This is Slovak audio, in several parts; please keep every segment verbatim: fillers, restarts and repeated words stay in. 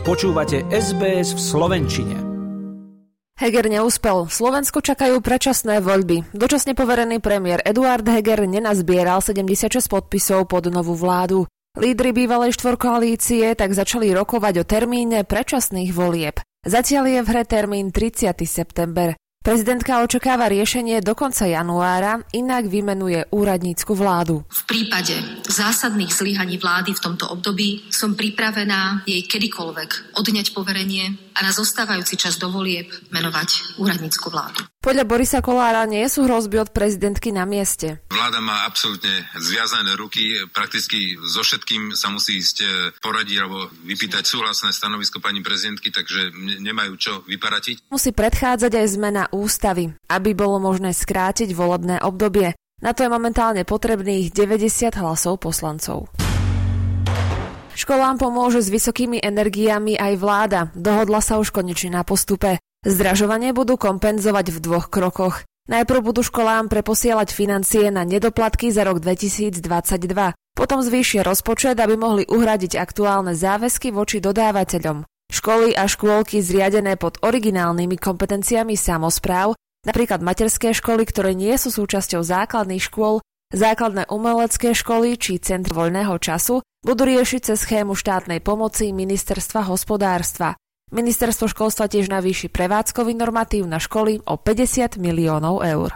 Počúvate es bé es v slovenčine. Heger neúspel. Slovensko čakajú predčasné voľby. Dočasne poverený premiér Eduard Heger nenazbieral sedemdesiatšesť podpisov pod novú vládu. Lídri bývalej štvorkoalície tak začali rokovať o termíne predčasných volieb. Zatiaľ je v hre termín tridsiateho september. Prezidentka očakáva riešenie do konca januára, inak vymenuje úradnícku vládu. V prípade zásadných zlyhaní vlády v tomto období som pripravená jej kedykoľvek odňať poverenie a na zostávajúci čas do volieb menovať úradnícku vládu. Podľa Borisa Kollára nie sú hrozby od prezidentky na mieste. Vláda má absolútne zviazané ruky, prakticky so všetkým sa musí ísť poradiť alebo vypýtať súhlasné stanovisko pani prezidentky, takže nemajú čo vyparatiť. Musí predchádzať aj zmena ústavy, aby bolo možné skrátiť volebné obdobie. Na to je momentálne potrebných deväťdesiat hlasov poslancov. Školám pomôže s vysokými energiami aj vláda. Dohodla sa už konečne na postupe. Zdražovanie budú kompenzovať v dvoch krokoch. Najprv budú školám preposielať financie na nedoplatky za rok dvetisícdvadsaťdva. Potom zvýšia rozpočet, aby mohli uhradiť aktuálne záväzky voči dodávateľom. Školy a škôlky zriadené pod originálnymi kompetenciami samospráv, napríklad materské školy, ktoré nie sú súčasťou základných škôl, základné umelecké školy či centra voľného času, budú riešiť cez schému štátnej pomoci Ministerstva hospodárstva. Ministerstvo školstva tiež navýši prevádzkový normatív na školy o päťdesiat miliónov eur.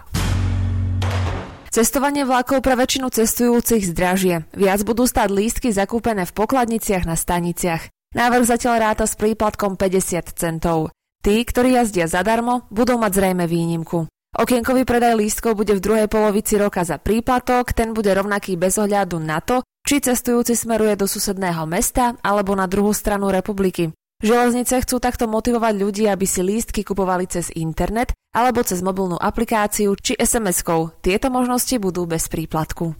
Cestovanie vlákov pre väčšinu cestujúcich zdražie. Viac budú stáť lístky zakúpené v pokladniciach na staniciach. Návrh zatiaľ ráta s príplatkom päťdesiat centov. Tí, ktorí jazdia zadarmo, budú mať zrejme výnimku. Okienkový predaj lístkov bude v druhej polovici roka za príplatok, ten bude rovnaký bez ohľadu na to, či cestujúci smeruje do susedného mesta alebo na druhú stranu republiky. Železnice chcú takto motivovať ľudí, aby si lístky kupovali cez internet alebo cez mobilnú aplikáciu či es em eskou. Tieto možnosti budú bez príplatku.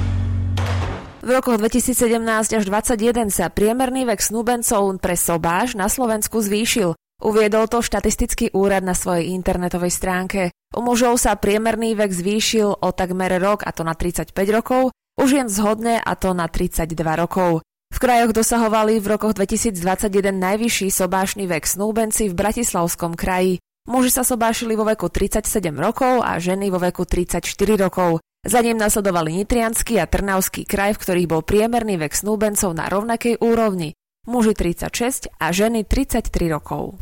V rokoch dvetisícsedemnásť až dvadsaťjeden sa priemerný vek snúbencov pre sobáš na Slovensku zvýšil. Uviedol to štatistický úrad na svojej internetovej stránke. U mužov sa priemerný vek zvýšil o takmer rok, a to na tridsaťpäť rokov, u žien zhodne, a to na tridsaťdva rokov. V krajoch dosahovali v rokoch dvetisícdvadsaťjeden najvyšší sobášny vek snúbenci v Bratislavskom kraji. Muži sa sobášili vo veku tridsaťsedem rokov a ženy vo veku tridsaťštyri rokov. Za ním nasledovali Nitriansky a Trnavský kraj, v ktorých bol priemerný vek snúbencov na rovnakej úrovni. Muži tridsaťšesť a ženy tridsaťtri rokov.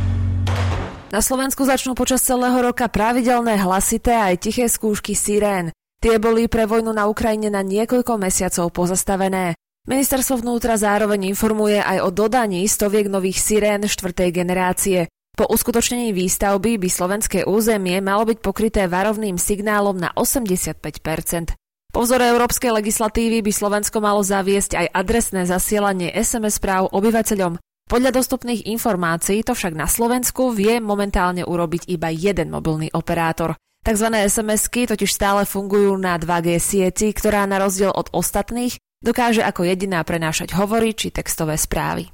Na Slovensku začnú počas celého roka pravidelné hlasité aj tiché skúšky sirén. Tie boli pre vojnu na Ukrajine na niekoľko mesiacov pozastavené. Ministerstvo vnútra zároveň informuje aj o dodaní stoviek nových sirén štvrtej generácie. Po uskutočnení výstavby by slovenské územie malo byť pokryté varovným signálom na osemdesiatpäť percent. Po vzore európskej legislatívy by Slovensko malo zaviesť aj adresné zasielanie es em es správ obyvateľom. Podľa dostupných informácií to však na Slovensku vie momentálne urobiť iba jeden mobilný operátor. Takzvané es em esky totiž stále fungujú na dva gé sieti, ktorá na rozdiel od ostatných dokáže ako jediná prenášať hovory či textové správy.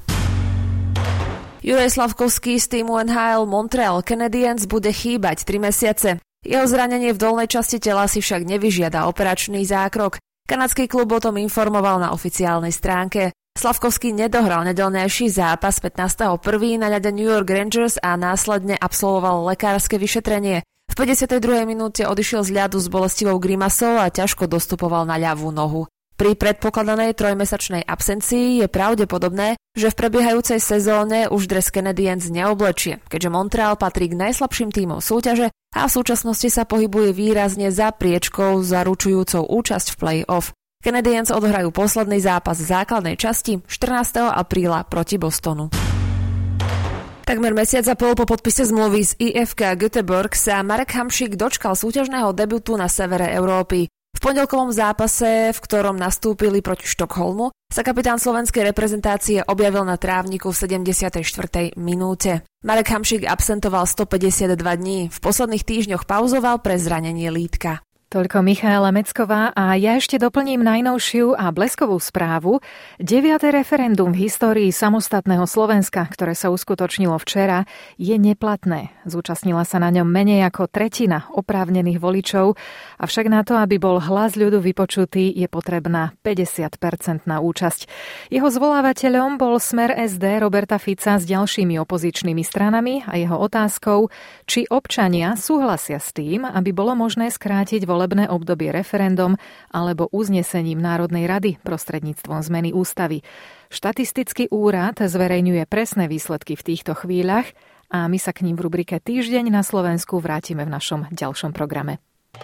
Juraj Slavkovský z týmu en há el Montreal Canadiens bude chýbať tri mesiace. Jeho zranenie v dolnej časti tela si však nevyžiada operačný zákrok. Kanadský klub o tom informoval na oficiálnej stránke. Slavkovský nedohral nedeľnejší zápas pätnásteho prvého na ľade New York Rangers a následne absolvoval lekárske vyšetrenie. V päťdesiatej druhej minúte odišiel z ľadu s bolestivou grimasou a ťažko dostupoval na ľavú nohu. Pri predpokladanej trojmesačnej absencii je pravdepodobné, že v prebiehajúcej sezóne už dres Canadiens neoblečie, keďže Montreal patrí k najslabším tímom súťaže a v súčasnosti sa pohybuje výrazne za priečkou zaručujúcou účasť v play-off. Canadiens odohrajú posledný zápas v základnej časti štrnásteho apríla proti Bostonu. Takmer mesiac a pol po podpise zmluvy z í ef ká Göteborg sa Marek Hamšík dočkal súťažného debutu na severe Európy. V pondelkovom zápase, v ktorom nastúpili proti Štokholmu, sa kapitán slovenskej reprezentácie objavil na trávniku v sedemdesiatej štvrtej minúte. Marek Hamšík absentoval stopäťdesiatdva dní, v posledných týždňoch pauzoval pre zranenie lítka. Toľko Michaela Mecková a ja ešte doplním najnovšiu a bleskovú správu. Deviate referendum v histórii samostatného Slovenska, ktoré sa uskutočnilo včera, je neplatné. Zúčastnila sa na ňom menej ako tretina oprávnených voličov, avšak na to, aby bol hlas ľudu vypočutý, je potrebná päťdesiat percentná účasť. Jeho zvolávateľom bol Smer es dé Roberta Fica s ďalšími opozičnými stranami a jeho otázkou, či občania súhlasia s tým, aby bolo možné skrátiť volebné obdobie referendum alebo uznesením Národnej rady prostredníctvom zmeny ústavy. Štatistický úrad zverejňuje presné výsledky v týchto chvíľach a my sa k ním v rubrike Týždeň na Slovensku vrátime v našom ďalšom programe.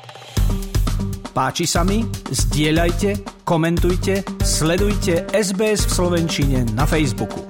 Páči sa mi? Zdieľajte, komentujte, sledujte es bé es v slovenčine na Facebooku.